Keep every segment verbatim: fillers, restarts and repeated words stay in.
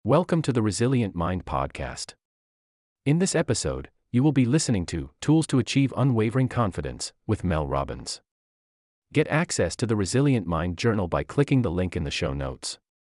Welcome to the Resilient Mind podcast. In this episode, you will be listening to Tools to Achieve Unwavering Confidence with Mel Robbins. Get access to the Resilient Mind journal by clicking the link in the show notes.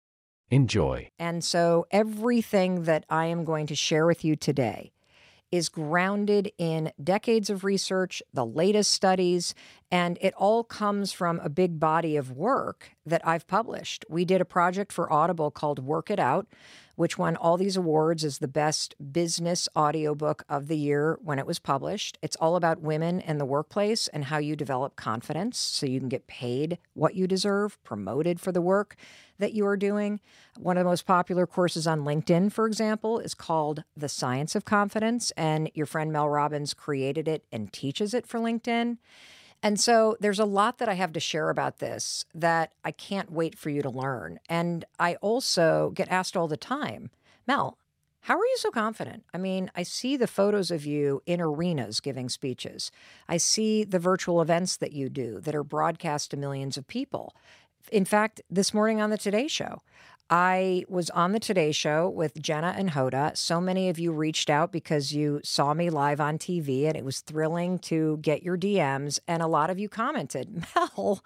Enjoy. And so everything that I am going to share with you today is grounded in decades of research, the latest studies, and it all comes from a big body of work that I've published. We did a project for Audible called Work It Out, which won all these awards as the best business audiobook of the year when it was published. It's all about women in the workplace and how you develop confidence so you can get paid what you deserve, promoted for the work that you are doing. One of the most popular courses on LinkedIn, for example, is called The Science of Confidence, and your friend Mel Robbins created it and teaches it for LinkedIn. And so there's a lot that I have to share about this that I can't wait for you to learn. And I also get asked all the time, Mel, how are you so confident? I mean, I see the photos of you in arenas giving speeches. I see the virtual events that you do that are broadcast to millions of people. In fact, this morning on the Today Show, I was on the Today Show with Jenna and Hoda. So many of you reached out because you saw me live on T V, and it was thrilling to get your D Ms. And a lot of you commented, Mel,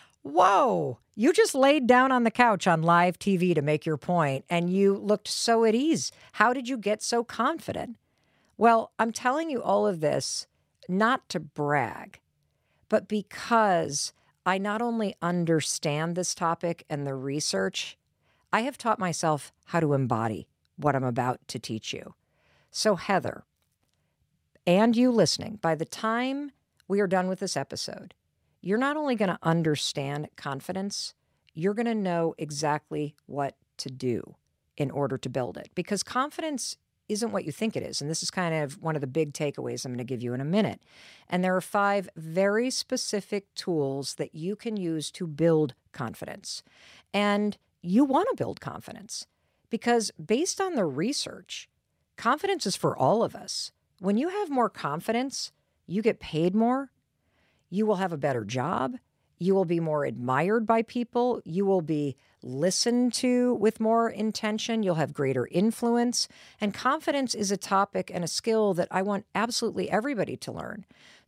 whoa, you just laid down on the couch on live T V to make your point, and you looked so at ease. How did you get so confident? Well, I'm telling you all of this not to brag, but because I not only understand this topic and the research, I have taught myself how to embody what I'm about to teach you. So Heather, and you listening, by the time we are done with this episode, you're not only going to understand confidence, you're going to know exactly what to do in order to build it. Because confidence isn't what you think it is. And this is kind of one of the big takeaways I'm going to give you in a minute. And there are five very specific tools that you can use to build confidence. And you want to build confidence because based on the research, confidence is for all of us. When you have more confidence, you get paid more, you will have a better job, you will be more admired by people, you will be listened to with more intention, you'll have greater influence, and confidence is a topic and a skill that I want absolutely everybody to learn.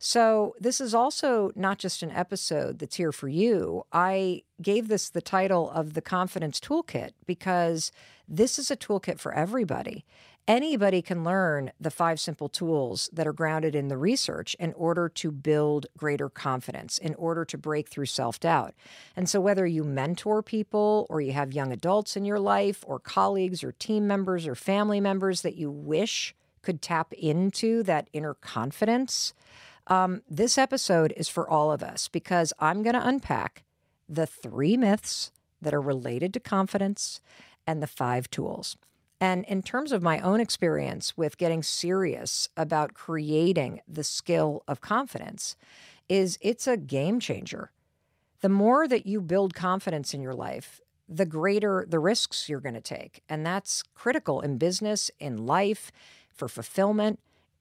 So this is also not just an episode that's here for you. I gave this the title of the Confidence Toolkit because this is a toolkit for everybody. Anybody can learn the five simple tools that are grounded in the research in order to build greater confidence, in order to break through self-doubt. And so whether you mentor people or you have young adults in your life or colleagues or team members or family members that you wish could tap into that inner confidence, um, this episode is for all of us because I'm going to unpack the three myths that are related to confidence and the five tools. And in terms of my own experience with getting serious about creating the skill of confidence, is it's a game changer. The more that you build confidence in your life, the greater the risks you're going to take. And that's critical in business, in life, for fulfillment.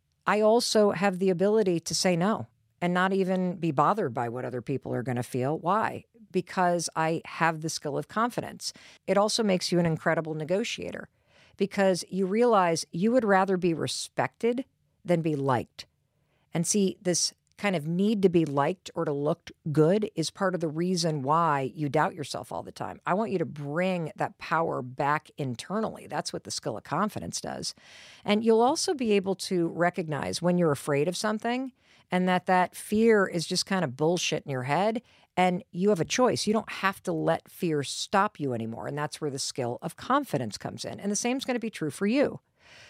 I also have the ability to say no and not even be bothered by what other people are going to feel. Why? Because I have the skill of confidence. It also makes you an incredible negotiator, because you realize you would rather be respected than be liked. And see, this kind of need to be liked or to look good is part of the reason why you doubt yourself all the time. I want you to bring that power back internally. That's what the skill of confidence does. And you'll also be able to recognize when you're afraid of something and that that fear is just kind of bullshit in your head. And you have a choice. You don't have to let fear stop you anymore. And that's where the skill of confidence comes in. And the same is going to be true for you.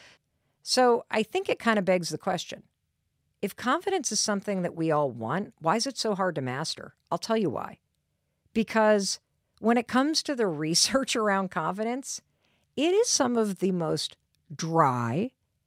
So I think it kind of begs the question. If confidence is something that we all want, why is it so hard to master? I'll tell you why. Because when it comes to the research around confidence, it is some of the most dry,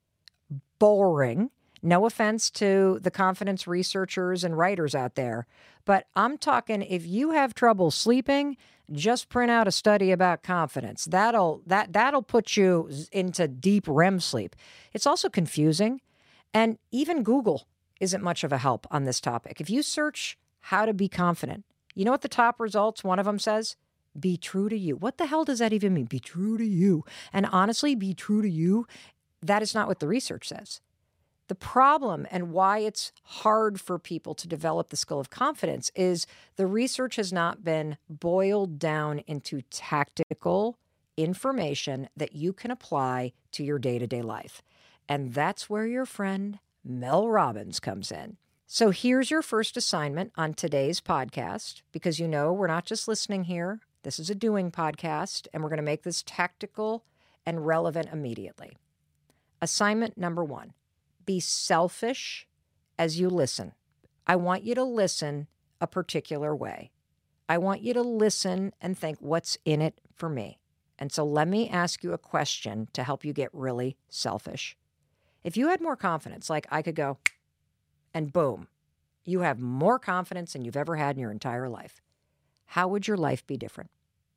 boring, no offense to the confidence researchers and writers out there, but I'm talking if you have trouble sleeping, just print out a study about confidence. That'll that that'll put you into deep R E M sleep. It's also confusing, and even Google isn't much of a help on this topic. If you search how to be confident, you know what the top results, one of them says? Be true to you. What the hell does that even mean? Be true to you. And honestly, be true to you. That is not what the research says. The problem and why it's hard for people to develop the skill of confidence is the research has not been boiled down into tactical information that you can apply to your day-to-day life. And that's where your friend Mel Robbins comes in. So here's your first assignment on today's podcast, because you know we're not just listening here. This is a doing podcast, and we're going to make this tactical and relevant immediately. Assignment number one. Be selfish as you listen. I want you to listen a particular way. I want you to listen and think, what's in it for me? And so let me ask you a question to help you get really selfish. If you had more confidence, like I could go and boom, you have more confidence than you've ever had in your entire life, how would your life be different?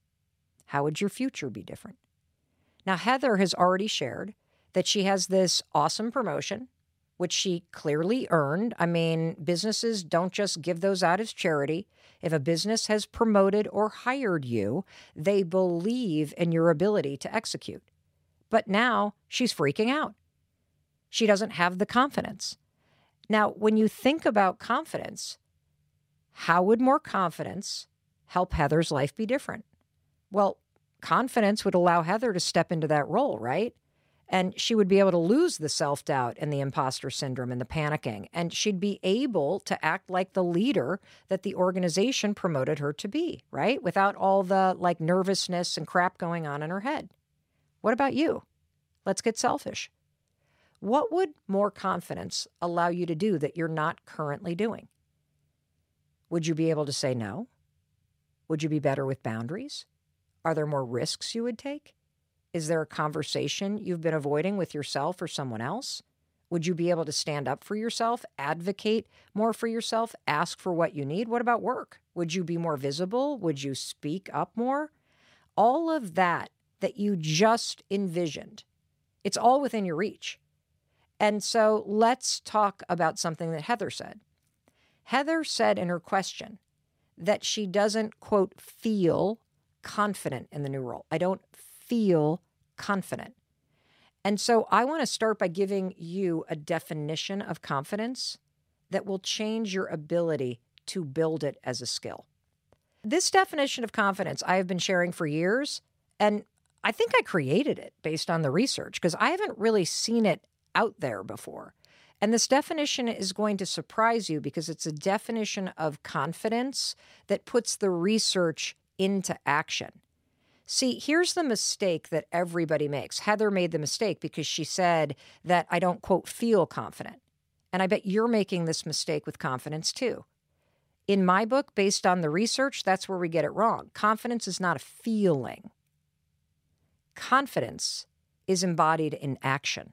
How would your future be different? Now, Heather has already shared that she has this awesome promotion, which she clearly earned. I mean, businesses don't just give those out as charity. If a business has promoted or hired you, they believe in your ability to execute. But now she's freaking out. She doesn't have the confidence. Now, when you think about confidence, how would more confidence help Heather's life be different? Well, confidence would allow Heather to step into that role, right? And she would be able to lose the self-doubt and the imposter syndrome and the panicking. And she'd be able to act like the leader that the organization promoted her to be, right? Without all the like nervousness and crap going on in her head. What about you? Let's get selfish. What would more confidence allow you to do that you're not currently doing? Would you be able to say no? Would you be better with boundaries? Are there more risks you would take? Is there a conversation you've been avoiding with yourself or someone else? Would you be able to stand up for yourself, advocate more for yourself, ask for what you need? What about work? Would you be more visible? Would you speak up more? All of that that you just envisioned, it's all within your reach. And so let's talk about something that Heather said. Heather said in her question that she doesn't, quote, feel confident in the new role. I don't feel confident. And so I want to start by giving you a definition of confidence that will change your ability to build it as a skill. This definition of confidence I have been sharing for years, and I think I created it based on the research because I haven't really seen it out there before. And this definition is going to surprise you because it's a definition of confidence that puts the research into action. See, here's the mistake that everybody makes. Heather made the mistake because she said that I don't, quote, feel confident. And I bet you're making this mistake with confidence too. In my book, based on the research, that's where we get it wrong. Confidence is not a feeling. Confidence is embodied in action.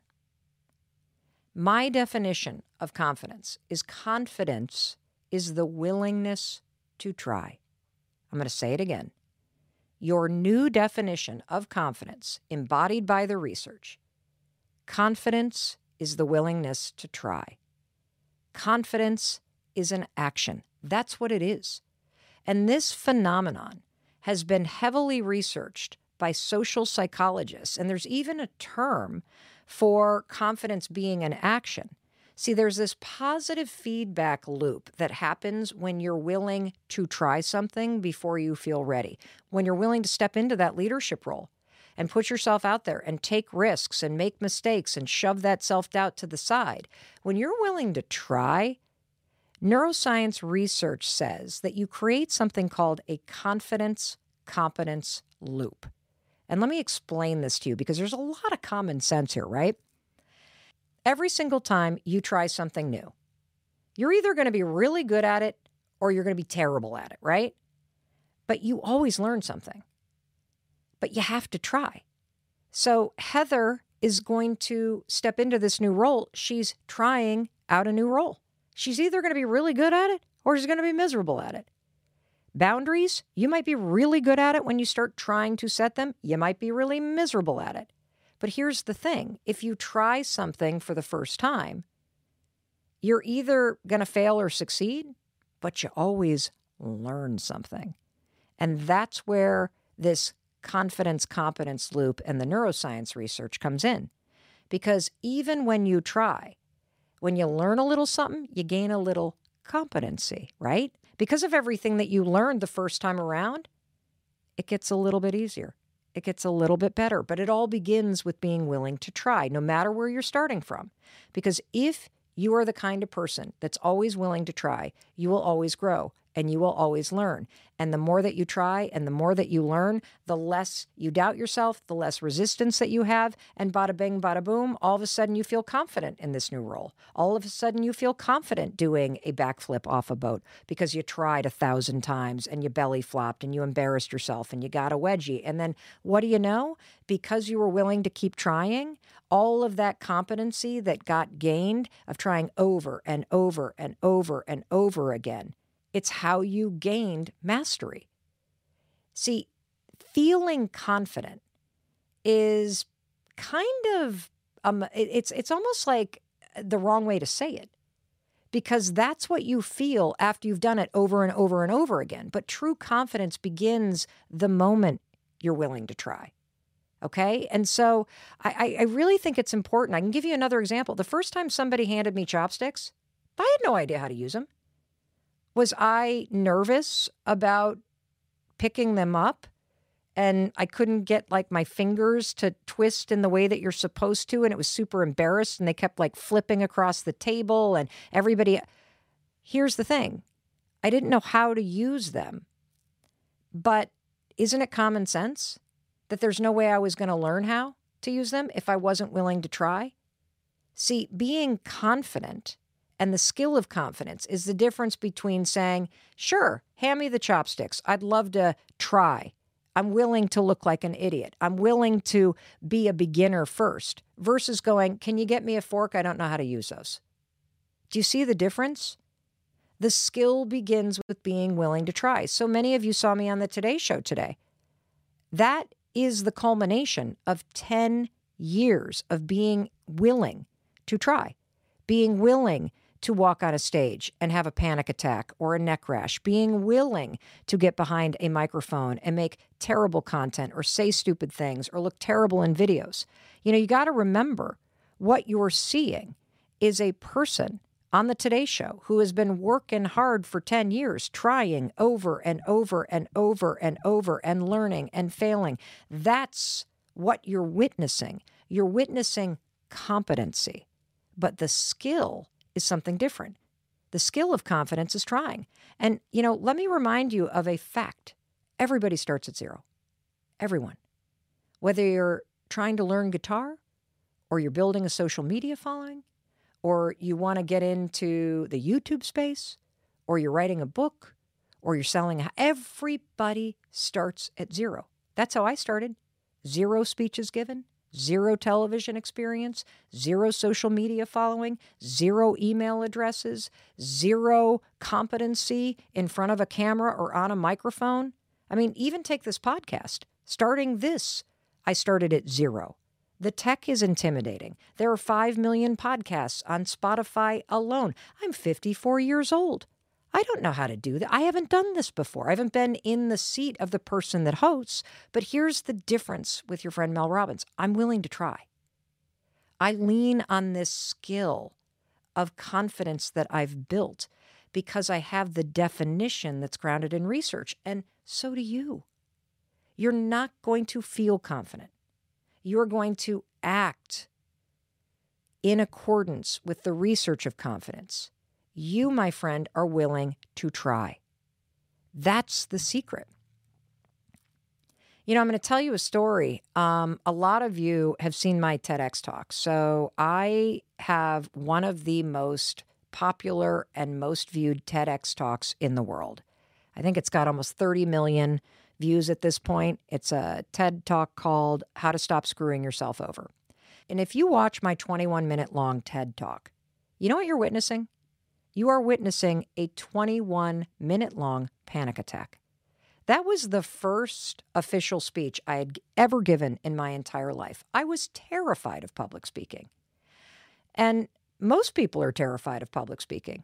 My definition of confidence is confidence is the willingness to try. I'm going to say it again. Your new definition of confidence, embodied by the research. Confidence is the willingness to try. Confidence is an action. That's what it is. And this phenomenon has been heavily researched by social psychologists. And there's even a term for confidence being an action. See, there's this positive feedback loop that happens when you're willing to try something before you feel ready, when you're willing to step into that leadership role and put yourself out there and take risks and make mistakes and shove that self-doubt to the side. When you're willing to try, neuroscience research says that you create something called a confidence-competence loop. And let me explain this to you because there's a lot of common sense here, right? Every single time you try something new, you're either going to be really good at it or you're going to be terrible at it, right? But you always learn something. But you have to try. So Heather is going to step into this new role. She's trying out a new role. She's either going to be really good at it or she's going to be miserable at it. Boundaries, you might be really good at it when you start trying to set them. You might be really miserable at it. But here's the thing. If you try something for the first time, you're either going to fail or succeed, but you always learn something. And that's where this confidence competence loop and the neuroscience research comes in. Because even when you try, when you learn a little something, you gain a little competency, right? Because of everything that you learned the first time around, it gets a little bit easier. It gets a little bit better. But it all begins with being willing to try, no matter where you're starting from. Because if you are the kind of person that's always willing to try, you will always grow and you will always learn. And the more that you try and the more that you learn, the less you doubt yourself, the less resistance that you have. And bada bing, bada boom, all of a sudden you feel confident in this new role. All of a sudden you feel confident doing a backflip off a boat because you tried a thousand times and you belly flopped and you embarrassed yourself and you got a wedgie. And then what do you know? Because you were willing to keep trying, all of that competency that got gained of trying over and over and over and over again, it's how you gained mastery. See, feeling confident is kind of, um, it's, it's almost like the wrong way to say it, because that's what you feel after you've done it over and over and over again. But true confidence begins the moment you're willing to try. Okay. And so I, I really think it's important. I can give you another example. The first time somebody handed me chopsticks, I had no idea how to use them. Was I nervous about picking them up and I couldn't get like my fingers to twist in the way that you're supposed to? And it was super embarrassed and they kept like flipping across the table and everybody. Here's the thing. I didn't know how to use them, but isn't it common sense that there's no way I was going to learn how to use them if I wasn't willing to try? See, being confident and the skill of confidence is the difference between saying, sure, hand me the chopsticks. I'd love to try. I'm willing to look like an idiot. I'm willing to be a beginner first, versus going, can you get me a fork? I don't know how to use those. Do you see the difference? The skill begins with being willing to try. So many of you saw me on the Today Show today. That is the culmination of ten years of being willing to try, being willing to walk on a stage and have a panic attack or a neck rash, being willing to get behind a microphone and make terrible content or say stupid things or look terrible in videos. You know, you got to remember what you're seeing is a person on the Today Show who has been working hard for ten years, trying over and over and over and over and learning and failing. That's what you're witnessing. You're witnessing competency, but the skill is something different. The skill of confidence is trying. And, you know, let me remind you of a fact. Everybody starts at zero. Everyone. Whether you're trying to learn guitar or you're building a social media following or you want to get into the YouTube space or you're writing a book or you're selling, a, everybody starts at zero. That's how I started. Zero speeches given. Zero television experience, zero social media following, zero email addresses, zero competency in front of a camera or on a microphone. I mean, even take this podcast. Starting this, I started at zero. The tech is intimidating. There are five million podcasts on Spotify alone. I'm fifty-four years old. I don't know how to do that. I haven't done this before. I haven't been in the seat of the person that hosts. But here's the difference with your friend Mel Robbins. I'm willing to try. I lean on this skill of confidence that I've built because I have the definition that's grounded in research. And so do you. You're not going to feel confident. You're going to act in accordance with the research of confidence. You, my friend, are willing to try. That's the secret. You know, I'm going to tell you a story. Um, a lot of you have seen my TEDx talk. So I have one of the most popular and most viewed TEDx talks in the world. I think it's got almost thirty million views at this point. It's a TED talk called How to Stop Screwing Yourself Over. And if you watch my twenty-one minute long TED talk, you know what you're witnessing? You are witnessing a twenty-one minute long panic attack. That was the first official speech I had ever given in my entire life. I was terrified of public speaking. And most people are terrified of public speaking.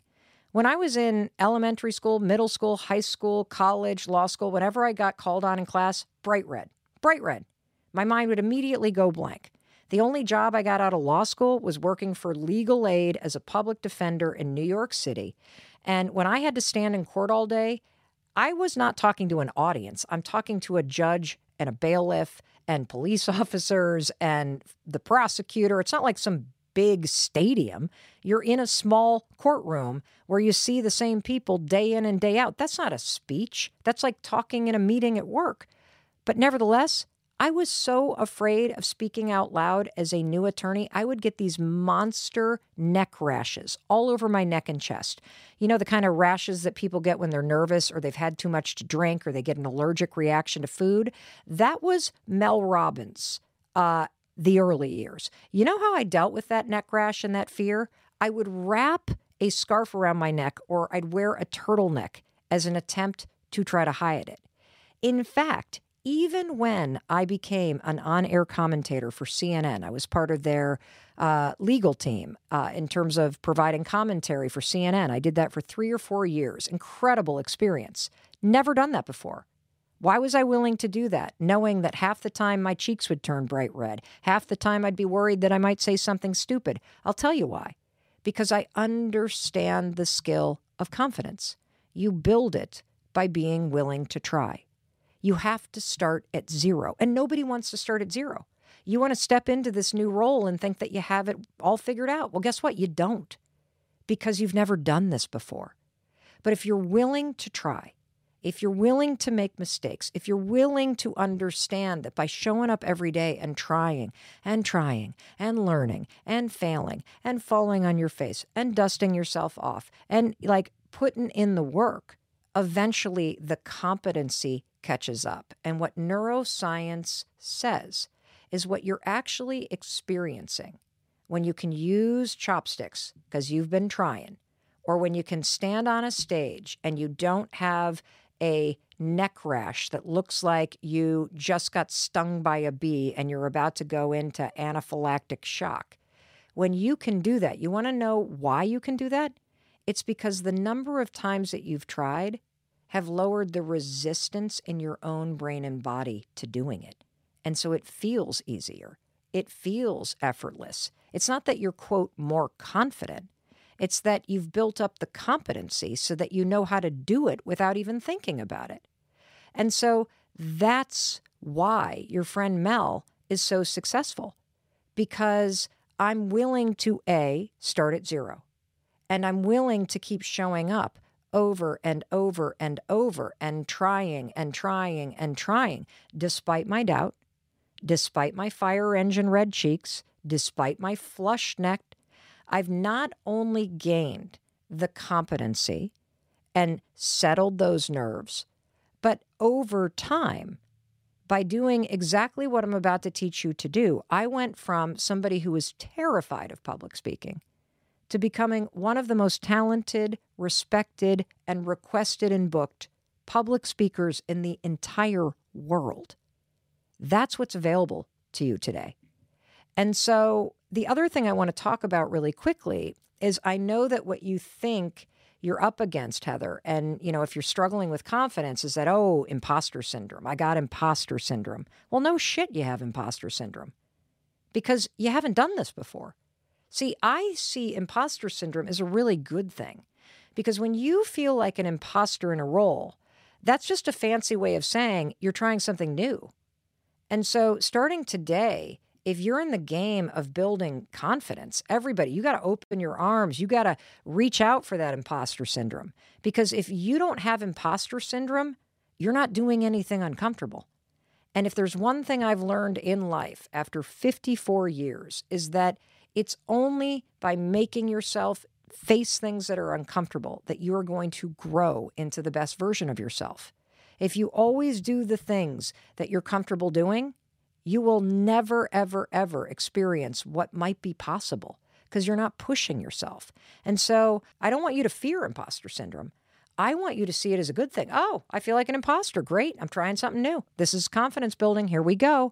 When I was in elementary school, middle school, high school, college, law school, whenever I got called on in class, bright red, bright red. My mind would immediately go blank. The only job I got out of law school was working for legal aid as a public defender in New York City. And when I had to stand in court all day, I was not talking to an audience. I'm talking to a judge and a bailiff and police officers and the prosecutor. It's not like some big stadium. You're in a small courtroom where you see the same people day in and day out. That's not a speech. That's like talking in a meeting at work. But nevertheless, I was so afraid of speaking out loud as a new attorney. I would get these monster neck rashes all over my neck and chest. You know, the kind of rashes that people get when they're nervous or they've had too much to drink or they get an allergic reaction to food. That was Mel Robbins, uh, the early years. You know how I dealt with that neck rash and that fear? I would wrap a scarf around my neck or I'd wear a turtleneck as an attempt to try to hide it. In fact, even when I became an on-air commentator for C N N, I was part of their uh, legal team uh, in terms of providing commentary for C N N. I did that for three or four years. Incredible experience. Never done that before. Why was I willing to do that, knowing that half the time my cheeks would turn bright red? Half the time I'd be worried that I might say something stupid. I'll tell you why. Because I understand the skill of confidence. You build it by being willing to try. You have to start at zero, and nobody wants to start at zero. You want to step into this new role and think that you have it all figured out. Well, guess what? You don't, because you've never done this before. But if you're willing to try, if you're willing to make mistakes, if you're willing to understand that by showing up every day and trying and trying and learning and failing and falling on your face and dusting yourself off and like putting in the work, eventually the competency catches up. And what neuroscience says is what you're actually experiencing when you can use chopsticks because you've been trying, or when you can stand on a stage and you don't have a neck rash that looks like you just got stung by a bee and you're about to go into anaphylactic shock. When you can do that, you want to know why you can do that? It's because the number of times that you've tried have lowered the resistance in your own brain and body to doing it. And so it feels easier. It feels effortless. It's not that you're, quote, more confident. It's that you've built up the competency so that you know how to do it without even thinking about it. And so that's why your friend Mel is so successful, because I'm willing to, A, start at zero, and I'm willing to keep showing up over and over and over and trying and trying and trying, despite my doubt, despite my fire engine red cheeks, despite my flushed neck. I've not only gained the competency and settled those nerves, but over time, by doing exactly what I'm about to teach you to do, I went from somebody who was terrified of public speaking to becoming one of the most talented, respected, and requested and booked public speakers in the entire world. That's what's available to you today. And so the other thing I want to talk about really quickly is I know that what you think you're up against, Heather, and, you know, if you're struggling with confidence, is that, oh, imposter syndrome. I got imposter syndrome. Well, no shit, you have imposter syndrome because you haven't done this before. See, I see imposter syndrome as a really good thing, because when you feel like an imposter in a role, that's just a fancy way of saying you're trying something new. And so starting today, if you're in the game of building confidence, everybody, you got to open your arms. You got to reach out for that imposter syndrome, because if you don't have imposter syndrome, you're not doing anything uncomfortable. And if there's one thing I've learned in life after fifty-four years, is that it's only by making yourself face things that are uncomfortable that you're going to grow into the best version of yourself. If you always do the things that you're comfortable doing, you will never, ever, ever experience what might be possible because you're not pushing yourself. And so I don't want you to fear imposter syndrome. I want you to see it as a good thing. Oh, I feel like an imposter. Great. I'm trying something new. This is confidence building. Here we go.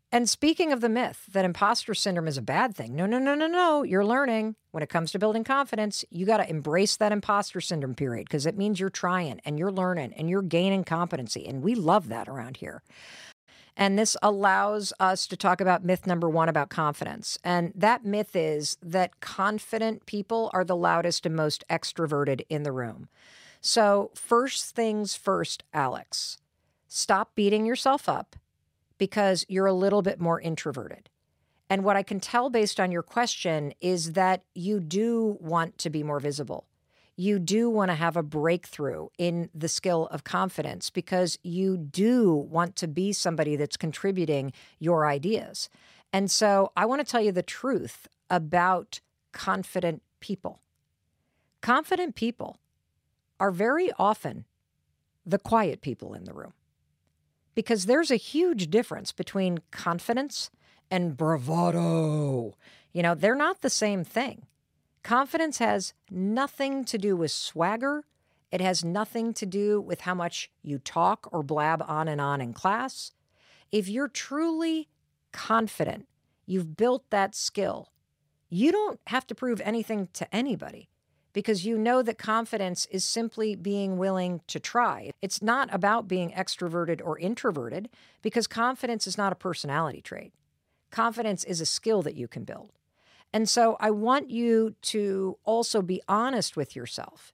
And speaking of the myth that imposter syndrome is a bad thing, no, no, no, no, no. You're learning when it comes to building confidence, you got to embrace that imposter syndrome period because it means you're trying and you're learning and you're gaining competency. And we love that around here. And this allows us to talk about myth number one about confidence. And that myth is that confident people are the loudest and most extroverted in the room. So first things first, Alex, stop beating yourself up because you're a little bit more introverted. And what I can tell based on your question is that you do want to be more visible. You do want to have a breakthrough in the skill of confidence because you do want to be somebody that's contributing your ideas. And so I want to tell you the truth about confident people. Confident people are very often the quiet people in the room because there's a huge difference between confidence and bravado. You know, they're not the same thing. Confidence has nothing to do with swagger. It has nothing to do with how much you talk or blab on and on in class. If you're truly confident, you've built that skill, you don't have to prove anything to anybody because you know that confidence is simply being willing to try. It's not about being extroverted or introverted because confidence is not a personality trait. Confidence is a skill that you can build. And so I want you to also be honest with yourself.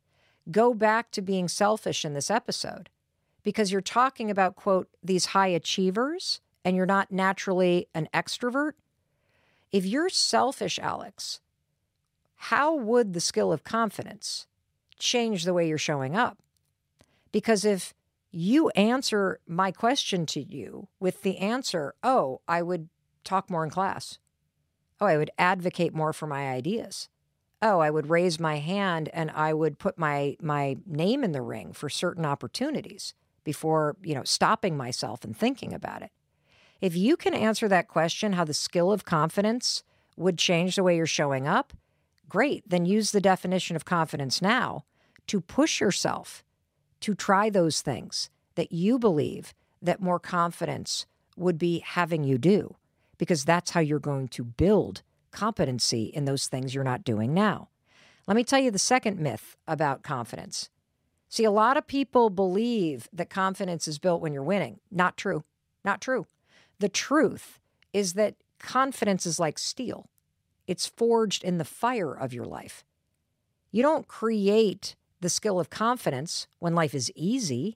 Go back to being selfish in this episode because you're talking about, quote, these high achievers and you're not naturally an extrovert. If you're selfish, Alex, how would the skill of confidence change the way you're showing up? Because if you answer my question to you with the answer, oh, I would talk more in class. Oh, I would advocate more for my ideas. Oh, I would raise my hand and I would put my my name in the ring for certain opportunities before, you know, stopping myself and thinking about it. If you can answer that question, how the skill of confidence would change the way you're showing up, great. Then use the definition of confidence now to push yourself to try those things that you believe that more confidence would be having you do. Because that's how you're going to build competency in those things you're not doing now. Let me tell you the second myth about confidence. See, a lot of people believe that confidence is built when you're winning. Not true. Not true. The truth is that confidence is like steel. It's forged in the fire of your life. You don't create the skill of confidence when life is easy.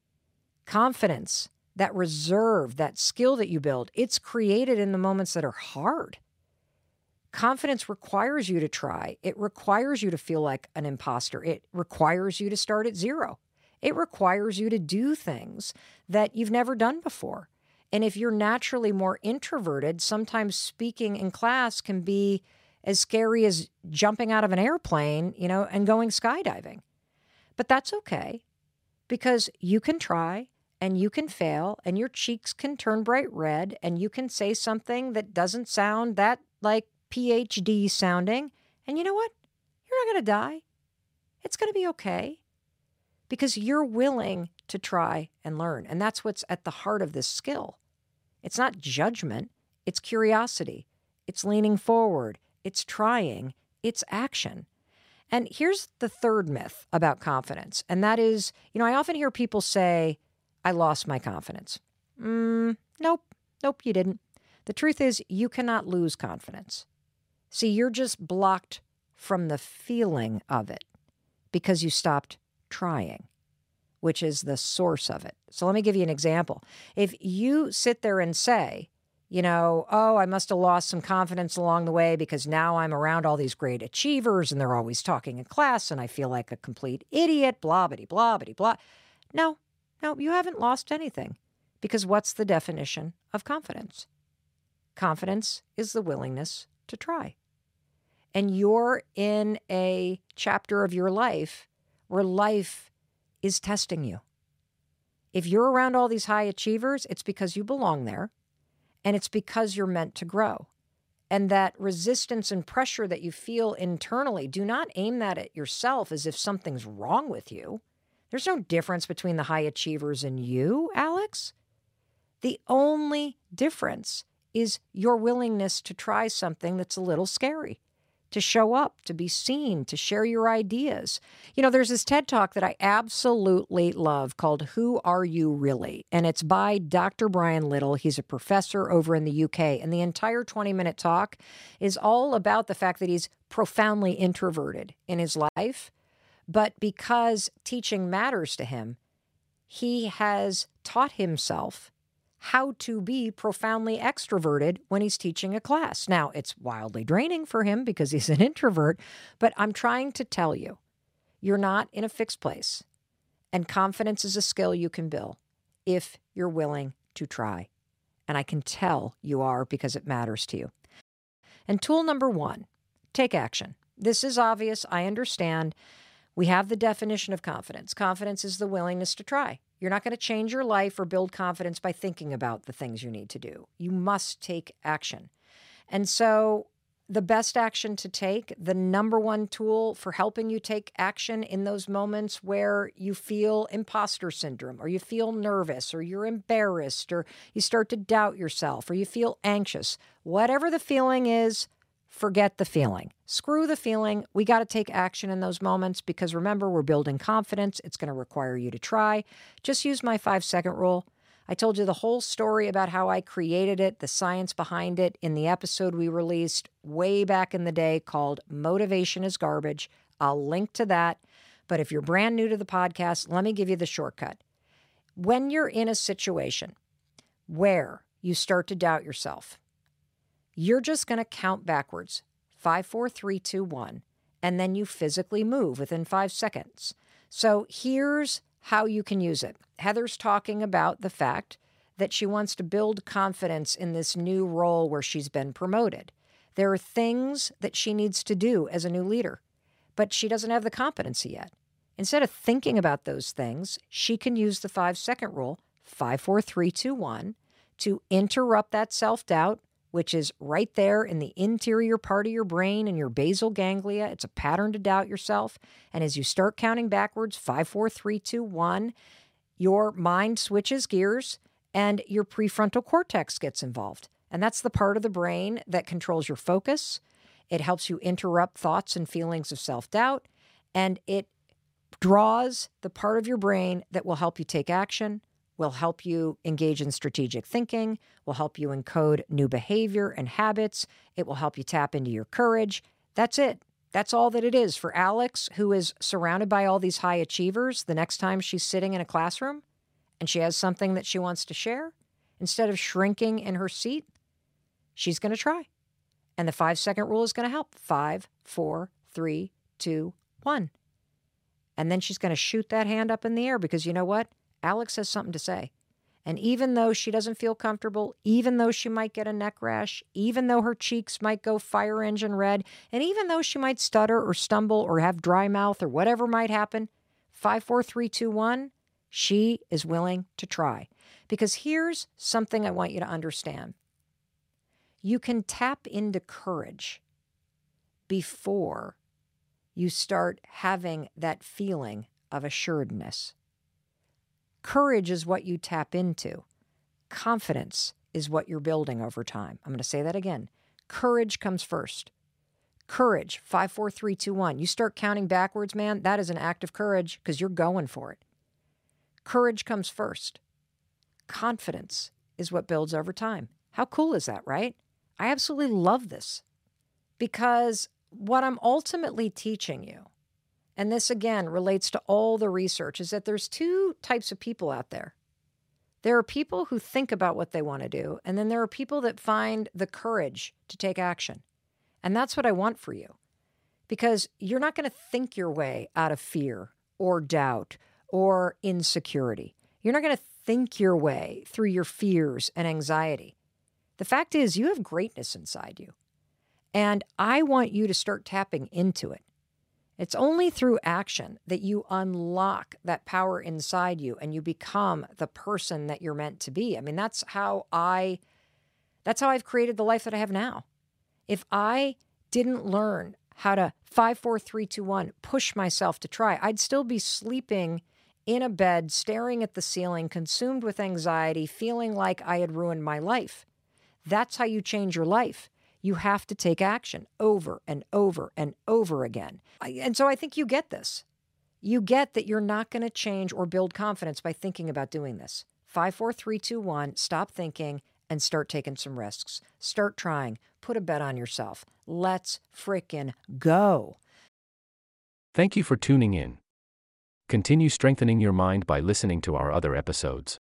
Confidence, that reserve, that skill that you build, it's created in the moments that are hard. Confidence requires you to try. It requires you to feel like an imposter. It requires you to start at zero. It requires you to do things that you've never done before. And if you're naturally more introverted, sometimes speaking in class can be as scary as jumping out of an airplane, you know, and going skydiving. But that's okay because you can try. And you can fail, and your cheeks can turn bright red, and you can say something that doesn't sound that like P H D sounding. And you know what? You're not going to die. It's going to be okay because you're willing to try and learn. And that's what's at the heart of this skill. It's not judgment. It's curiosity. It's leaning forward. It's trying. It's action. And here's the third myth about confidence. And that is, you know, I often hear people say, I lost my confidence. Mm, nope. Nope, you didn't. The truth is you cannot lose confidence. See, you're just blocked from the feeling of it because you stopped trying, which is the source of it. So let me give you an example. If you sit there and say, you know, oh, I must have lost some confidence along the way because now I'm around all these great achievers and they're always talking in class and I feel like a complete idiot, blah, bitty, blah, bitty, blah. No. No, you haven't lost anything because what's the definition of confidence? Confidence is the willingness to try. And you're in a chapter of your life where life is testing you. If you're around all these high achievers, it's because you belong there and it's because you're meant to grow. And that resistance and pressure that you feel internally, do not aim that at yourself as if something's wrong with you. There's no difference between the high achievers and you, Alex. The only difference is your willingness to try something that's a little scary, to show up, to be seen, to share your ideas. You know, there's this TED Talk that I absolutely love called Who Are You Really? And it's by Doctor Brian Little. He's a professor over in the U K. And the entire twenty-minute talk is all about the fact that he's profoundly introverted in his life. But because teaching matters to him, he has taught himself how to be profoundly extroverted when he's teaching a class. Now, it's wildly draining for him because he's an introvert, but I'm trying to tell you, you're not in a fixed place, and confidence is a skill you can build if you're willing to try. And I can tell you are because it matters to you. And tool number one, take action. This is obvious. I understand. We have the definition of confidence. Confidence is the willingness to try. You're not going to change your life or build confidence by thinking about the things you need to do. You must take action. And so the best action to take, the number one tool for helping you take action in those moments where you feel imposter syndrome, or you feel nervous, or you're embarrassed, or you start to doubt yourself, or you feel anxious, whatever the feeling is, forget the feeling. Screw the feeling. We got to take action in those moments because remember, we're building confidence. It's going to require you to try. Just use my five second rule. I told you the whole story about how I created it, the science behind it in the episode we released way back in the day called Motivation is Garbage. I'll link to that. But if you're brand new to the podcast, let me give you the shortcut. When you're in a situation where you start to doubt yourself, you're just going to count backwards, five, four, three, two, one, and then you physically move within five seconds. So here's how you can use it. Heather's talking about the fact that she wants to build confidence in this new role where she's been promoted. There are things that she needs to do as a new leader, but she doesn't have the competency yet. Instead of thinking about those things, she can use the five-second rule, five, four, three, two, one, to interrupt that self-doubt, which is right there in the interior part of your brain and your basal ganglia. It's a pattern to doubt yourself. And as you start counting backwards, five, four, three, two, one, your mind switches gears and your prefrontal cortex gets involved. And that's the part of the brain that controls your focus. It helps you interrupt thoughts and feelings of self-doubt. And it draws the part of your brain that will help you take action, will help you engage in strategic thinking, will help you encode new behavior and habits. It will help you tap into your courage. That's it. That's all that it is. For Alex, who is surrounded by all these high achievers, the next time she's sitting in a classroom and she has something that she wants to share, instead of shrinking in her seat, she's going to try. And the five-second rule is going to help. Five, four, three, two, one. And then she's going to shoot that hand up in the air because you know what? Alex has something to say. And even though she doesn't feel comfortable, even though she might get a neck rash, even though her cheeks might go fire engine red, and even though she might stutter or stumble or have dry mouth or whatever might happen, five, four, three, two, one, she is willing to try. Because here's something I want you to understand. You can tap into courage before you start having that feeling of assuredness. Courage is what you tap into. Confidence is what you're building over time. I'm going to say that again. Courage comes first. Courage, five, four, three, two, one. You start counting backwards, man, that is an act of courage because you're going for it. Courage comes first. Confidence is what builds over time. How cool is that, right? I absolutely love this because what I'm ultimately teaching you, and this, again, relates to all the research, is that there's two types of people out there. There are people who think about what they want to do, and then there are people that find the courage to take action. And that's what I want for you, because you're not going to think your way out of fear or doubt or insecurity. You're not going to think your way through your fears and anxiety. The fact is, you have greatness inside you, and I want you to start tapping into it. It's only through action that you unlock that power inside you and you become the person that you're meant to be. I mean, that's how I, that's how I've created the life that I have now. If I didn't learn how to five, four, three, two, one, push myself to try, I'd still be sleeping in a bed, staring at the ceiling, consumed with anxiety, feeling like I had ruined my life. That's how you change your life. You have to take action over and over and over again. I- And so I think you get this. You get that you're not going to change or build confidence by thinking about doing this. Five, four, three, two, one, stop thinking and start taking some risks. Start trying. Put a bet on yourself. Let's frickin' go. Thank you for tuning in. Continue strengthening your mind by listening to our other episodes.